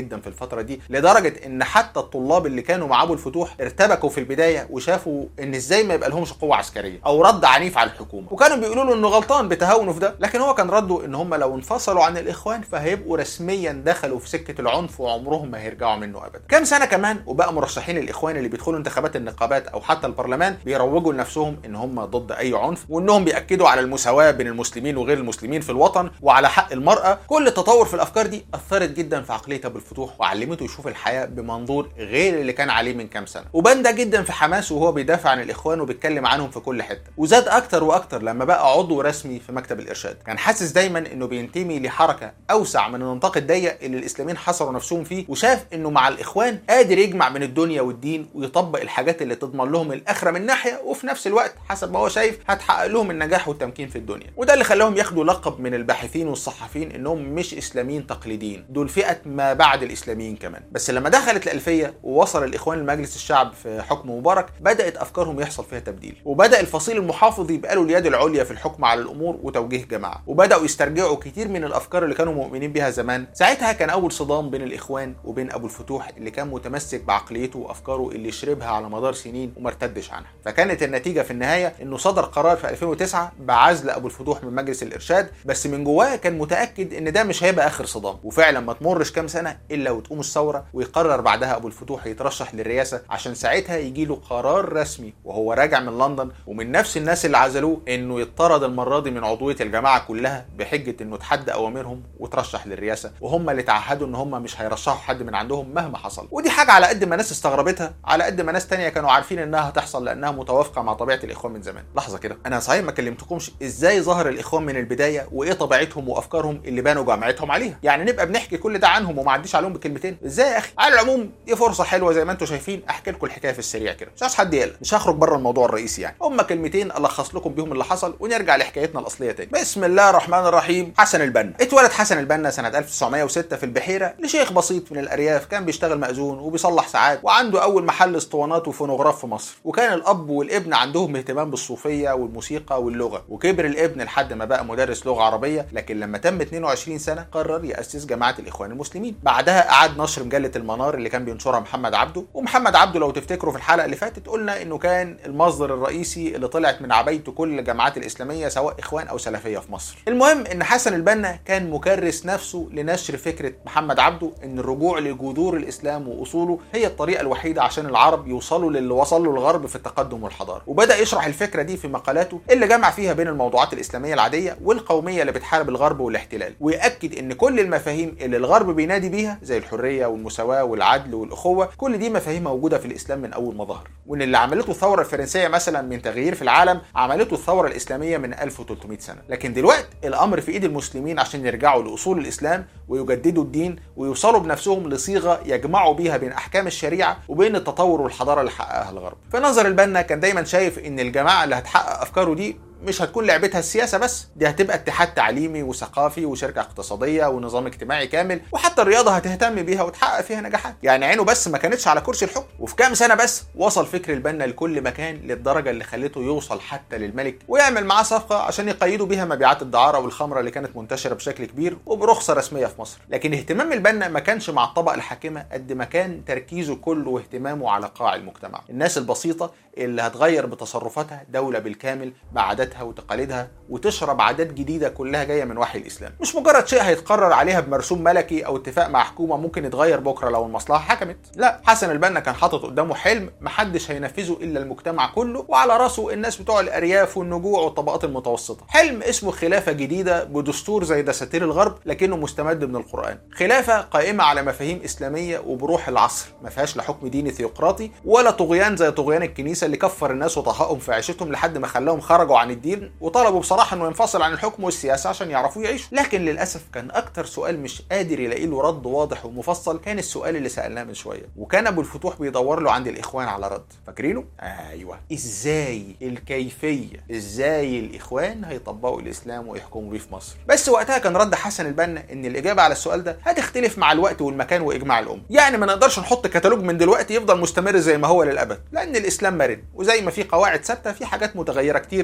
جدا في الفتره دي، لدرجه ان حتى الطلاب اللي كانوا مع ابو الفتوح ارتبكوا في البدايه وشافوا ان ازاي ما يبقى لهمش قوه عسكريه او رد عنيف على الحكومه، وكانوا بيقولوا له انه غلطان بتهاونه في ده، لكن هو كان رده ان هم لو انفصلوا عن الاخوان فهيبقوا رسميا دخلوا في سكه العنف وعمرهم ما هيرجعوا منه ابدا. كام سنه كمان وبقى مرشحين الاخوان اللي بيدخلوا انتخابات النقابات او حتى البرلمان بيروجوا لنفسهم ان هم ضد اي عنف، وانهم بياكدوا على المساواه بين المسلمين وغير المسلمين في الوطن وعلى حق المراه. كل التطور في الافكار دي اثرت جدا في عقليه ابو الفتوح وعلمته يشوف الحياه بمنظور غير اللي كان عليه من كام سنه، وبان ده جدا في حماسه وهو بيدافع عن الاخوان وبيتكلم عنهم في كل حته، وزاد اكتر واكتر لما بقى عضو رسمي في مكتب الارشاد. كان حاسس دايما انه بينتمي لحركه اوسع من النطاق الضيق اللي الاسلاميين حصروا نفسهم فيه، وشاف انه مع الاخوان قادر يجمع بين الدنيا والدين ويطبق الحاجات اللي تضمن لهم الاخره من ناحيه، وفي نفس الوقت حسب ما هو شايف هتحقق لهم النجاح والتمكين في الدنيا. وده اللي خلاهم ياخدوا لقب من الباحثين والصحفيين انهم مش اسلاميين تقليديين، دول فئه ما بعد الاسلاميين كمان. بس لما دخلت الالفيه ووصل الاخوان لمجلس الشعب في حكم مبارك بدات افكارهم يحصل فيها تبديل، وبدا الفصيل المحافظ يبقى له اليد العليا في الحكم على الامور وتوجيه جماعه، وبداوا يسترجعوا كتير من الافكار اللي كانوا مؤمنين بها زمان. ساعتها كان اول صدام بين الاخوان وبين ابو الفتوح اللي كان متمسك بعقليته وافكاره اللي شربها على مدار سنين وما ارتدش عنها. فكانت النتيجه في النهايه انه صدر قرار في ألفين وتسعة بعزل ابو الفتوح من مجلس الارشاد، بس من جواه كان متاكد ان ده مش هيبقى اخر صدام. وفعلا ما تمرش كام سنه الا وتقوم الثوره ويقرر بعدها ابو الفتوح يترشح للرئاسه عشان ساعتها يجي له قرار رسمي وهو راجع من لندن ومن نفس الناس اللي عزلوه انه يطرد المره دي من عضويه الجماعه كلها بحجه انه تحدى اوامرهم وترشح للرئاسه، وهم اللي تعهدوا ان هم مش هيرشحوا حد من عندهم مهما حصل. ودي حاجه على قد ما ناس استغربتها على قد ما ناس تانية كانوا عارفين انها هتحصل لانها متوافقه مع طبيعه الاخوان من زمان. لحظه كده، انا صحيح ما كلمتكمش ازاي ظهر الاخوان من البدايه وايه طبيعتهم وافكارهم اللي بانوا جامعتهم عليها، يعني نبقى بنحكي كل ده عنهم وما عديش عليهم بكلمتين ازاي يا اخي؟ على العموم دي فرصه حلوه زي ما انتم شايفين احكي لكم الحكايه في السريع كده، مش عايز حد يقلق، مش هخرج بره الموضوع الرئيسي يعني، هم كلمتين الخص لكم بيهم اللي حصل ونرجع لحكايتنا الاصليه تاني. بسم الله الرحمن الرحيم. حسن البنا اتولد حسن البنا سنه ألف وتسعمائة وستة في البحيره لشيخ بسيط من الارياف، كان بيشتغل مأذون وبيصلح ساعات وعنده اول محل اسطوانات وفونوغراف في مصر، وكان الاب والابن عندهم اهتمام بالصوفيه والموسيقى واللغه، وكبر الابن لحد ما بقى مدرس لغه عربيه، لكن لما تم اثنين وعشرين سنه قرر يأسس جماعه الاخوان المسلمين. بعدها اعاد نشر مجله المنار اللي كان بينشرها محمد عبده، ومحمد عبده لو تفتكروا في الحلقه اللي فاتت قلنا انه كان المصدر الرئيسي اللي طلعت من عبايته كل الجماعات الاسلاميه سواء اخوان او سلفيه في مصر. المهم ان حسن البنا كان مكرس نفسه لنشر فكره محمد عبده ان الرجوع لجذور الاسلام واصوله هي الطريقه الوحيده عشان العرب يوصلوا للي وصل له الغرب في التقدم والحضاره، وبدا يشرح الفكره دي في مقالاته اللي جمع فيها بين الموضوعات الاسلاميه العاديه والقوميه اللي بتحارب الغرب والاحتلال، ويأكد ان كل المفاهيم اللي الغرب بينادي بيها زي الحريه والمساواه والعدل والاخوه كل دي مفاهيم موجوده في الاسلام من اول ما ظهر، وان اللي عملته الثوره الفرنسيه مثلا من تغيير في العالم عملته الثوره الاسلاميه من ألف وثلاثمائة سنه، لكن دلوقتي الامر في ايد المسلمين عشان يرجعوا لاصول الاسلام ويجددوا الدين ويوصلوا بنفسهم لصيغه يجمعوا بيها بين احكام الشريعه وبين التطور والحضاره اللي حققها الغرب. في نظر البنا كان دايما شايف ان الجماعه اللي هتحقق افكاره دي مش هتكون لعبتها السياسه بس، دي هتبقى اتحاد تعليمي وثقافي وشركه اقتصاديه ونظام اجتماعي كامل، وحتى الرياضه هتهتم بيها وتحقق فيها نجاحات، يعني عينه بس ما كانتش على كرسي الحكم. وفي كام سنه بس وصل فكر البنا لكل مكان للدرجه اللي خلته يوصل حتى للملك ويعمل معاه صفقه عشان يقيدوا بيها مبيعات الدعاره والخمره اللي كانت منتشره بشكل كبير وبرخصه رسميه في مصر. لكن اهتمام البنا ما كانش مع الطبقه الحاكمه قد ما كان تركيزه كله واهتمامه على قاع المجتمع، الناس البسيطه اللي هتغير بتصرفاتها دوله بالكامل بعاداتها وتقاليدها وتشرب عادات جديده كلها جايه من وحي الاسلام، مش مجرد شيء هيتقرر عليها بمرسوم ملكي او اتفاق مع حكومه ممكن يتغير بكره لو المصلحه حكمت. لا، حسن البنا كان حاطط قدامه حلم محدش هينفذه الا المجتمع كله، وعلى راسه الناس بتوع الارياف والنجوع والطبقات المتوسطه. حلم اسمه خلافه جديده بدستور زي دساتير الغرب لكنه مستمد من القران، خلافه قائمه على مفاهيم اسلاميه وبروح العصر، ما فيهاش لا حكم ديني ثيوقراطي ولا طغيان زي طغيان الكنيسه اللي كفر الناس وطهقهم في عيشتهم لحد ما خلاهم خرجوا عن الدين وطلبوا بصراحه انه ينفصل عن الحكم والسياسه عشان يعرفوا يعيشوا. لكن للاسف كان اكتر سؤال مش قادر يلاقي له رد واضح ومفصل كان السؤال اللي سالناه من شويه، وكان ابو الفتوح بيدور له عند الاخوان على رد. فاكرينه؟ ايوه، ازاي الكيفيه، ازاي الاخوان هيطبقوا الاسلام ويحكموا بيه في مصر. بس وقتها كان رد حسن البنا ان الاجابه على السؤال ده هتختلف مع الوقت والمكان واجماع الامه، يعني ما نقدرش نحط كتالوج من دلوقتي يفضل مستمر زي ما هو للابد، لان الاسلام مرن وزي ما في قواعد ثابته في حاجات متغيره كتير ممكن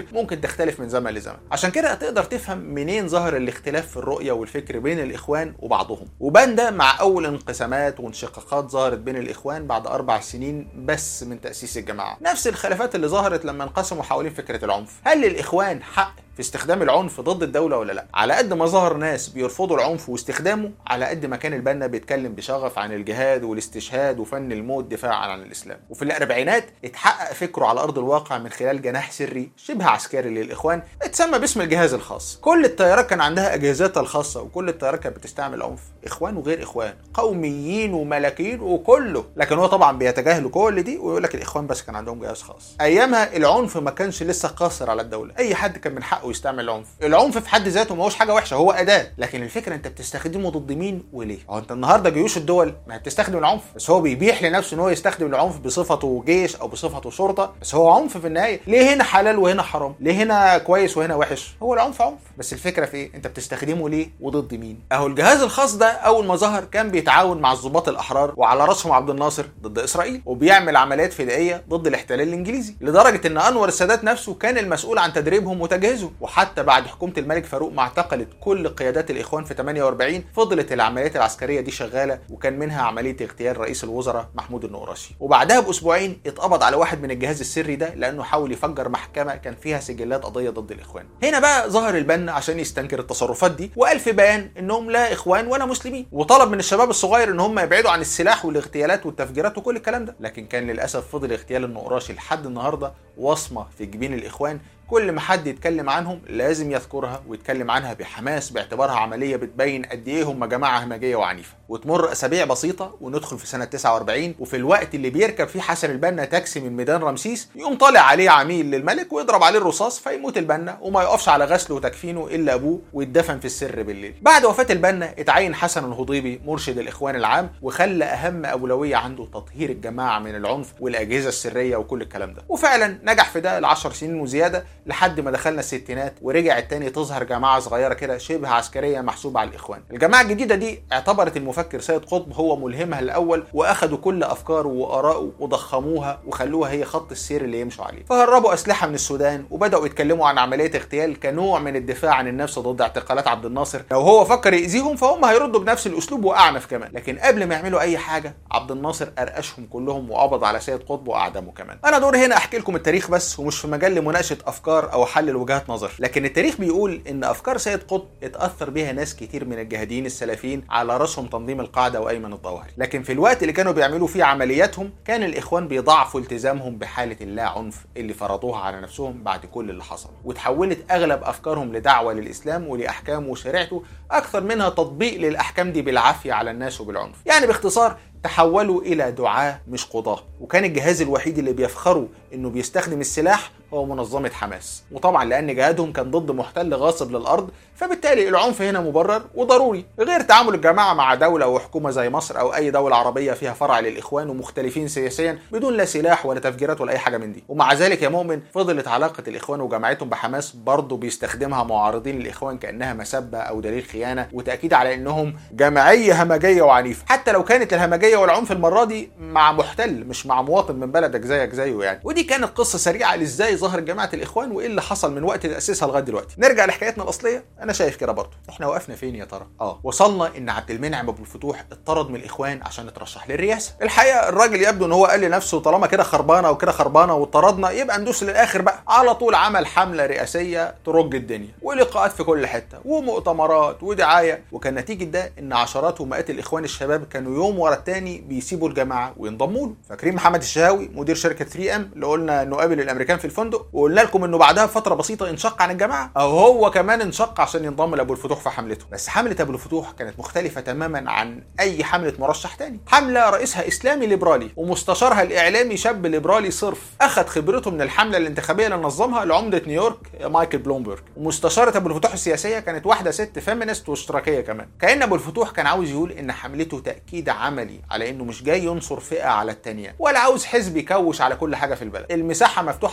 بتختلف من زمن لزمن. عشان كده تقدر تفهم منين ظهر الاختلاف في الرؤيه والفكر بين الاخوان وبعضهم، وبان ده مع اول انقسامات وانشقاقات ظهرت بين الاخوان بعد اربع سنين بس من تاسيس الجماعه. نفس الخلافات اللي ظهرت لما انقسموا حوالين فكره العنف. هل للاخوان حق في استخدام العنف ضد الدولة ولا لا؟ على قد ما ظهر ناس بيرفضوا العنف واستخدامه، على قد ما كان البنا بيتكلم بشغف عن الجهاد والاستشهاد وفن الموت دفاعا عن الاسلام. وفي الاربعينات اتحقق فكره على ارض الواقع من خلال جناح سري شبه عسكري للاخوان اتسمى باسم الجهاز الخاص. كل التيارات كان عندها اجهزتها الخاصة، وكل التيارات كانت بتستعمل عنف، اخوان وغير اخوان، قوميين وملكيين وكله. لكن هو طبعا بيتجاهلوا كل دي ويقول لك الاخوان بس كان عندهم جهاز خاص. ايامها العنف ما كانش لسه قاصر على الدولة، اي حد كان من حقه يستعمل العنف. العنف في حد ذاته ما هوش حاجه وحشه، هو اداه، لكن الفكره انت بتستخدمه ضد مين وليه؟ هو انت النهارده جيوش الدول ما هي بتستخدم العنف، بس هو بيبيح لنفسه ان هو يستخدم العنف بصفته جيش او بصفته شرطه، بس هو عنف في النهايه. ليه هنا حلال وهنا حرام؟ ليه هنا كويس وهنا وحش؟ هو العنف عنف، بس الفكره في ايه؟ انت بتستخدمه ليه وضد مين؟ اهو الجهاز الخاص ده اول ما ظهر كان بيتعاون مع الضباط الاحرار وعلى راسهم عبد الناصر ضد اسرائيل، وبيعمل عمليات فدائيه ضد الاحتلال الانجليزي، لدرجه ان انور السادات نفسه كان المسؤول عن تدريبهم وتجهيزهم. وحتى بعد حكومه الملك فاروق ما اعتقلت كل قيادات الاخوان في ثمانية وأربعين فضلت العمليات العسكريه دي شغاله، وكان منها عمليه اغتيال رئيس الوزراء محمود النقراشي. وبعدها باسبوعين اتقبض على واحد من الجهاز السري ده لانه حاول يفجر محكمه كان فيها سجلات قضيه ضد الاخوان. هنا بقى ظهر البنا عشان يستنكر التصرفات دي، وقال في بيان انهم لا اخوان ولا مسلمين، وطلب من الشباب الصغير ان هم يبعدوا عن السلاح والاغتيالات والتفجيرات وكل الكلام ده. لكن كان للاسف فضل اغتيال النقراشي لحد النهارده وصمه في جبين الاخوان، كل ما حد يتكلم عنهم لازم يذكرها ويتكلم عنها بحماس، باعتبارها عمليه بتبين قد ايه هم جماعه همجيه وعنيفه. وتمر اسابيع بسيطه وندخل في سنه تسعة وأربعين، وفي الوقت اللي بيركب فيه حسن البنا تاكسي من ميدان رمسيس، يقوم طالع عليه عميل للملك ويضرب عليه الرصاص فيموت البنا، وما يقفش على غسله وتكفينه الا ابوه، ويتدفن في السر بالليل. بعد وفاه البنا اتعين حسن الهضيبي مرشد الاخوان العام، وخلى اهم اولويه عنده تطهير الجماعه من العنف والاجهزه السريه وكل الكلام ده. وفعلا نجح في ده لعشر سنين وزياده، لحد ما دخلنا الستينات ورجعت تاني تظهر جماعه صغيره كده شبه عسكريه محسوبه على الاخوان. الجماعه الجديده دي اعتبرت المفكر سيد قطب هو ملهمها الاول، واخدوا كل افكاره واراءه وضخموها وخلوها هي خط السير اللي يمشوا عليه. فهربوا اسلحه من السودان وبداوا يتكلموا عن عمليه اغتيال كنوع من الدفاع عن النفس ضد اعتقالات عبد الناصر. لو هو فكر يأذيهم فهم هيردوا بنفس الاسلوب واعنف كمان. لكن قبل ما يعملوا اي حاجه عبد الناصر قرقشهم كلهم وقبض على سيد قطب واعدمه كمان. انا دور هنا احكي لكم التاريخ بس، ومش في مجال لمناقشه افكار او حل وجهات نظر، لكن التاريخ بيقول ان افكار سيد قطب اتاثر بها ناس كتير من الجهاديين السلفيين، على راسهم تنظيم القاعده وايمن الظواهري. لكن في الوقت اللي كانوا بيعملوا فيه عملياتهم كان الاخوان بيضاعفوا التزامهم بحاله اللا عنف اللي فرضوها على نفسهم بعد كل اللي حصل، وتحولت اغلب افكارهم لدعوه للاسلام ولاحكامه وشريعته، اكثر منها تطبيق للاحكام دي بالعافيه على الناس وبالعنف. يعني باختصار تحولوا الى دعاة مش قضاة، وكان الجهاز الوحيد اللي بيفخروا انه بيستخدم السلاح هو منظمة حماس. وطبعا لان جهادهم كان ضد محتل غاصب للارض، فبالتالي العنف هنا مبرر وضروري، غير تعامل الجماعة مع دولة وحكومة زي مصر او اي دولة عربية فيها فرع للاخوان ومختلفين سياسيا بدون لا سلاح ولا تفجيرات ولا اي حاجة من دي. ومع ذلك يا مؤمن فضلت علاقة الاخوان وجماعتهم بحماس برضه بيستخدمها معارضين الاخوان كانها مسبة او دليل خيانة وتاكيد على انهم جماعية همجية وعنيفة، حتى لو كانت الهمجية والعنف المرة دي مع محتل مش مع مواطن من بلدك زيك زيه يعني. ودي كانت قصة سريعة لازاي ظهر جماعة الاخوان وايه اللي حصل من وقت تأسيسها لغاية دلوقتي. نرجع لحكايتنا الاصلية. انا شايف كده برضه احنا وقفنا فين يا ترى؟ اه وصلنا ان عبد المنعم ابو الفتوح اتطرد من الاخوان عشان اترشح للرئاسة. الحقيقة الراجل يبدو ان هو قال لنفسه طالما كده خربانة وكده خربانة واتطردنا يبقى ندوس للاخر بقى. على طول عمل حملة رئاسية ترج الدنيا ولقاءات في كل حتة ومؤتمرات ودعاية، وكان نتيجة ده ان عشرات ومئات الاخوان الشباب كانوا يوم ورا التاني بيسيبوا الجماعه وينضموا له. فاكرين محمد الشهاوي مدير شركه ثري ام اللي قلنا انه قابل الامريكان في الفندق وقلنا لكم انه بعدها بفتره بسيطه انشق عن الجماعه؟ او هو كمان انشق عشان ينضم لابو الفتوح في حملته. بس حمله ابو الفتوح كانت مختلفه تماما عن اي حمله مرشح تاني. حمله رئيسها اسلامي ليبرالي ومستشارها الاعلامي شاب ليبرالي صرف، اخذ خبرته من الحمله الانتخابيه اللي نظمها لعمده نيويورك مايكل بلومبرج. ومستشاره ابو الفتوح السياسيه كانت واحده ست فيمينست واشتراكيه كمان. كأن ابو الفتوح كان عاوز يقول ان حملته تاكيد عملي على انه مش جاي ينصر فئه على التانية، ولا عاوز حزب يكوش على كل حاجه في البلد. المساحه مفتوحه للكل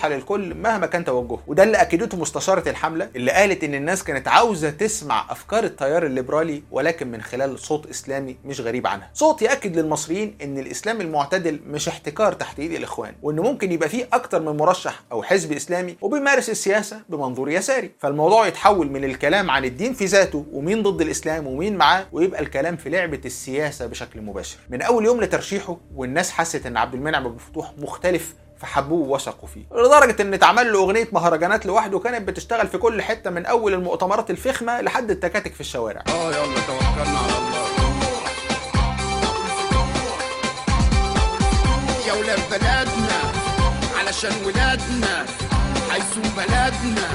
الكل مهما كان توجهه. وده اللي اكدته مستشاره الحمله اللي قالت ان الناس كانت عاوزه تسمع افكار التيار الليبرالي ولكن من خلال صوت اسلامي مش غريب عنها، صوت ياكد للمصريين ان الاسلام المعتدل مش احتكار تحت ايد الاخوان، وان ممكن يبقى فيه اكتر من مرشح او حزب اسلامي وبيمارس السياسه بمنظور يساري، فالموضوع يتحول من الكلام عن الدين في ذاته ومين ضد الاسلام ومين معاه، ويبقى الكلام في لعبه السياسه بشكل مباشر. من اول يوم لترشيحه والناس حست ان عبد المنعم ابو الفتوح مختلف فحبوه ووثقوا فيه، لدرجه ان اتعمل له اغنيه مهرجانات لوحده كانت بتشتغل في كل حته من اول المؤتمرات الفخمه لحد التكاتك في الشوارع. اه يلا توكلنا على الله يا ولاد بلدنا علشان ولادنا حيث بلدنا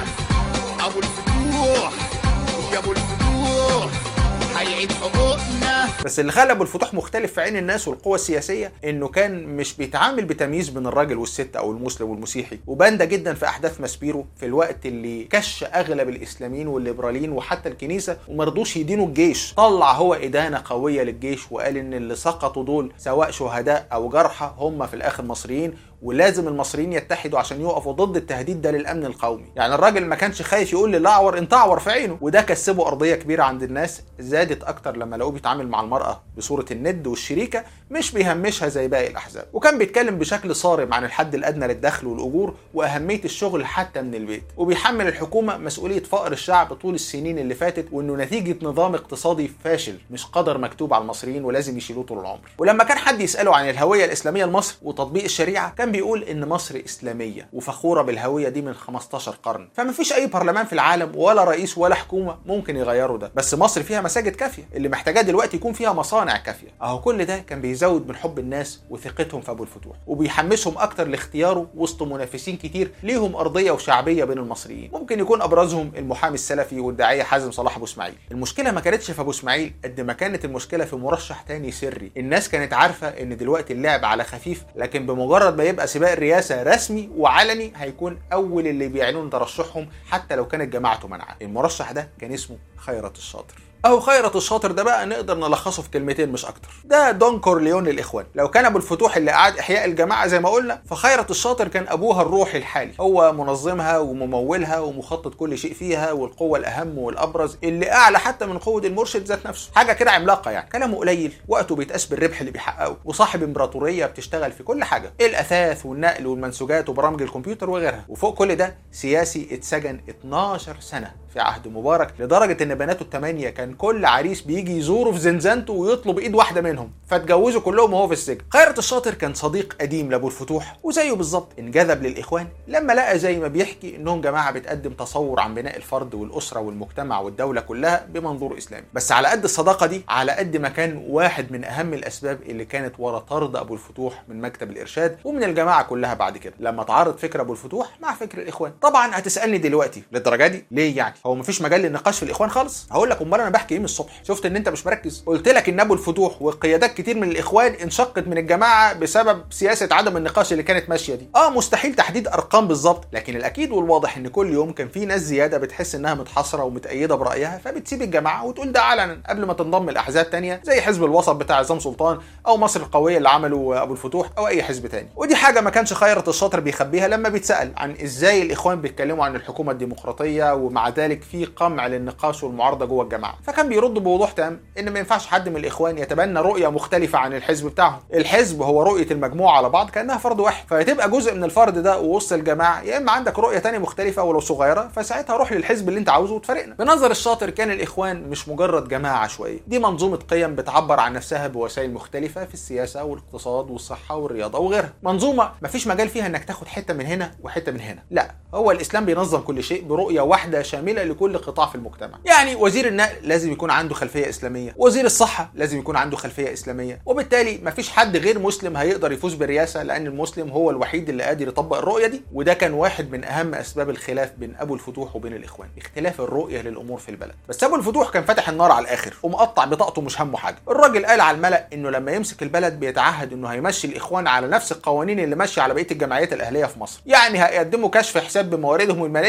ابو الفتوح يا ابو الفتوح هيعيد حقوقنا. بس اللي خلى ابو الفتوح مختلف في عين الناس والقوى السياسيه انه كان مش بيتعامل بتمييز بين الراجل والست او المسلم والمسيحي، وبان ده جدا في احداث ماسبيرو في الوقت اللي كش اغلب الاسلاميين والليبراليين وحتى الكنيسه ومرضوش يدينوا الجيش. طلع هو ادانه قويه للجيش وقال ان اللي سقطوا دول سواء شهداء او جرحى هم في الاخر مصريين، ولازم المصريين يتحدوا عشان يقفوا ضد التهديد ده للامن القومي. يعني الراجل ما كانش خايف يقول للاعور انت اعور في عينه، وده كسبه ارضيه كبيره عند الناس زادت اكتر لما لقوه بيتعامل مع المراه بصوره الند والشريكه مش بيهمشها زي باقي الاحزاب، وكان بيتكلم بشكل صارم عن الحد الادنى للدخل والاجور واهميه الشغل حتى من البيت، وبيحمل الحكومه مسؤوليه فقر الشعب طول السنين اللي فاتت وانه نتيجه نظام اقتصادي فاشل مش قدر مكتوب على المصريين ولازم يشيلوه طول العمر. ولما كان حد يساله عن الهويه الاسلاميه لمصر وتطبيق الشريعه كان بيقول ان مصر اسلاميه وفخوره بالهويه دي من خمستاشر قرن، فما فيش اي برلمان في العالم ولا رئيس ولا حكومه ممكن يغيروا ده. بس مصر فيها مساجد كافيه، اللي محتاجاه دلوقتي يكون فيها مصانع كافيه. اهو كل ده كان بيزود من حب الناس وثقتهم في ابو الفتوح وبيحمسهم اكتر لاختياره وسط منافسين كتير ليهم ارضيه وشعبيه بين المصريين، ممكن يكون ابرزهم المحامي السلفي والداعيه حازم صلاح ابو اسماعيل. المشكله ما كانتش في ابو اسماعيل قد ما كانت المشكله في مرشح تاني سري. الناس كانت عارفه ان دلوقتي اللعب على خفيف، لكن بمجرد ما يبقى سباق الرئاسه رسمي وعلني هيكون اول اللي بيعلنون ترشحهم حتى لو كانت جماعته منعه. المرشح ده كان اسمه خيرت الشاطر. اهو خيرت الشاطر ده بقى نقدر نلخصه في كلمتين مش اكتر، ده دون كورليون للاخوان. لو كان ابو الفتوح اللي قعد احياء الجماعه زي ما قلنا، فخيرت الشاطر كان ابوها الروحي الحالي، هو منظمها وممولها ومخطط كل شيء فيها، والقوه الاهم والابرز اللي اعلى حتى من قوه المرشد ذات نفسه، حاجه كده عملاقه. يعني كلامه قليل، وقته بيتقاس بالربح اللي بيحققه، وصاحب امبراطوريه بتشتغل في كل حاجه، الاثاث والنقل والمنسوجات وبرامج الكمبيوتر وغيرها. وفوق كل ده سياسي اتسجن اتناشر سنه في عهد مبارك، لدرجه ان بناته الثمانيه كان كل عريس بيجي يزوره في زنزانته ويطلب ايد واحده منهم، فاتجوزوا كلهم وهو في السجن. خيرت الشاطر كان صديق قديم لابو الفتوح، وزيه بالظبط انجذب للاخوان لما لقى زي ما بيحكي انهم جماعه بتقدم تصور عن بناء الفرد والاسره والمجتمع والدوله كلها بمنظور اسلامي. بس على قد الصداقه دي على قد ما كان واحد من اهم الاسباب اللي كانت ورا طرد ابو الفتوح من مكتب الارشاد ومن الجماعه كلها بعد كده، لما تعارض فكر ابو الفتوح مع فكر الاخوان. طبعا هتسالني دلوقتي للدرجه دي ليه؟ يعني هو مفيش مجال للنقاش في الاخوان خالص؟ هقول لك امال انا بحكي ايه من الصبح؟ شفت ان انت مش مركز؟ قلت لك ان ابو الفتوح وقيادات كتير من الاخوان انشقت من الجماعه بسبب سياسه عدم النقاش اللي كانت ماشيه دي. اه مستحيل تحديد ارقام بالظبط، لكن الاكيد والواضح ان كل يوم كان في ناس زياده بتحس انها متحصره ومتأيده برايها فبتسيب الجماعه وتقول ده علنا قبل ما تنضم لاحزاب تانية زي حزب الوسط بتاع عصام سلطان او مصر القويه اللي عمله ابو الفتوح او اي حزب تاني. ودي حاجه ما كانش خيرت الشاطر بيخبيها لما بيتسال عن ازاي الاخوان بيتكلموا عن الحكومه الديمقراطيه ومع ذلك في قمع للنقاش والمعارضه جوه الجماعه، فكان بيرد بوضوح تام ان ما ينفعش حد من الاخوان يتبنى رؤيه مختلفه عن الحزب بتاعهم. الحزب هو رؤيه المجموعه على بعض كانها فرد واحد، فهتبقى جزء من الفرد ده ووسط الجماعه، يا اما عندك رؤيه تانية مختلفه ولو صغيره فساعتها روح للحزب اللي انت عاوزه وتفرقنا. بنظر الشاطر كان الاخوان مش مجرد جماعه عشوائيه، دي منظومه قيم بتعبر عن نفسها بوسائل مختلفه في السياسه والاقتصاد والصحه والرياضه وغيرها، منظومه مفيش مجال فيها انك تاخد حته من هنا وحته من هنا، لا هو الاسلام بينظم كل شيء برؤيه واحده شامله لكل قطاع في المجتمع. يعني وزير النقل لازم يكون عنده خلفيه اسلاميه، وزير الصحه لازم يكون عنده خلفيه اسلاميه، وبالتالي مفيش حد غير مسلم هيقدر يفوز بالرئاسه لان المسلم هو الوحيد اللي قادر يطبق الرؤيه دي. وده كان واحد من اهم اسباب الخلاف بين ابو الفتوح وبين الاخوان، اختلاف الرؤيه للامور في البلد. بس ابو الفتوح كان فاتح النار على الاخر ومقطع بطاقته مش همه حاجه. الراجل قال على الملأ انه لما يمسك البلد بيتعهد انه هيمشي الاخوان على نفس القوانين اللي ماشيه على بقيه الجمعيات الاهليه في مصر، يعني هيقدموا كشف حساب بمواردهم الماليه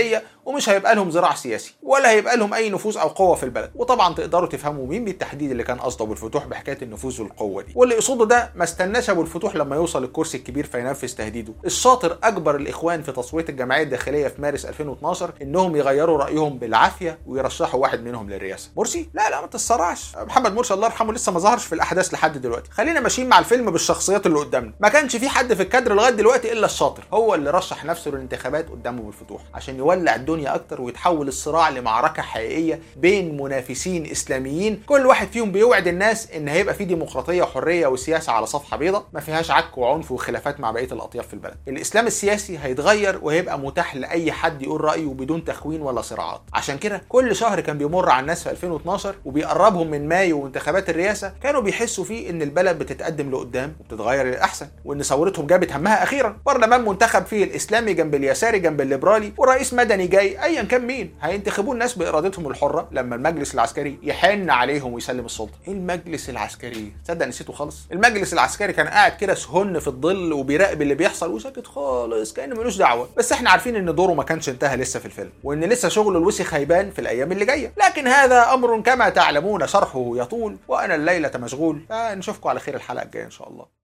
ومش هيبقى لهم ذراع سياسي ولا هيبقى لهم اي نفوذ او قوه في البلد. وطبعا تقدروا تفهموا مين بالتحديد اللي كان قصده ابو الفتوح بحكايه النفوذ والقوه دي. واللي يقصده ده ما استناش ابو الفتوح لما يوصل الكرسي الكبير فينفذ تهديده. الشاطر اجبر الاخوان في تصويت الجمعيه الداخليه في مارس ألفين واثناشر انهم يغيروا رايهم بالعافيه ويرشحوا واحد منهم للرئاسه. مرسي؟ لا لا ما تتسرعش، محمد مرسي الله يرحمه لسه ما ظهرش في الاحداث لحد دلوقتي. خلينا ماشيين مع الفيلم بالشخصيات اللي قدامنا. ما كانش في حد في الكادر لغايه دلوقتي الا الشاطر هو اللي رشح نفسه للانتخابات قدام ابو الفتوح عشان يولع الدنيا اكتر ويتحول الصراع لمعركه حقيقيه بين منافسين اسلاميين، كل واحد فيهم بيوعد الناس ان هيبقى في ديمقراطيه وحريه وسياسه على صفحه بيضاء ما فيهاش عك وعنف وخلافات مع بقيه الاطياف في البلد. الاسلام السياسي هيتغير وهيبقى متاح لاي حد يقول رايه بدون تخوين ولا صراعات. عشان كده كل شهر كان بيمر على الناس في ألفين واثناشر وبيقربهم من مايو وانتخابات الرئاسه كانوا بيحسوا فيه ان البلد بتتقدم لقدام وبتتغير للاحسن، وان ثورتهم جابت همها اخيرا. برلمان منتخب فيه الاسلامي جنب اليساري جنب الليبرالي، ورئيس مدني جاي ايا كان مين. هينتخبوا الناس بارادتهم الحره لما المجلس العسكري يحن عليهم ويسلم السلطه. ايه المجلس العسكري؟ تصدق نسيته خالص. المجلس العسكري كان قاعد كده سهن في الظل وبيراقب اللي بيحصل وساكت خالص كانه ملوش دعوه، بس احنا عارفين ان دوره ما كانش انتهى لسه في الفيلم، وان لسه شغله الوسخ هيبان في الايام اللي جايه. لكن هذا امر كما تعلمون شرحه يطول وانا الليله مشغول، فنشوفكم على خير الحلقه الجايه ان شاء الله.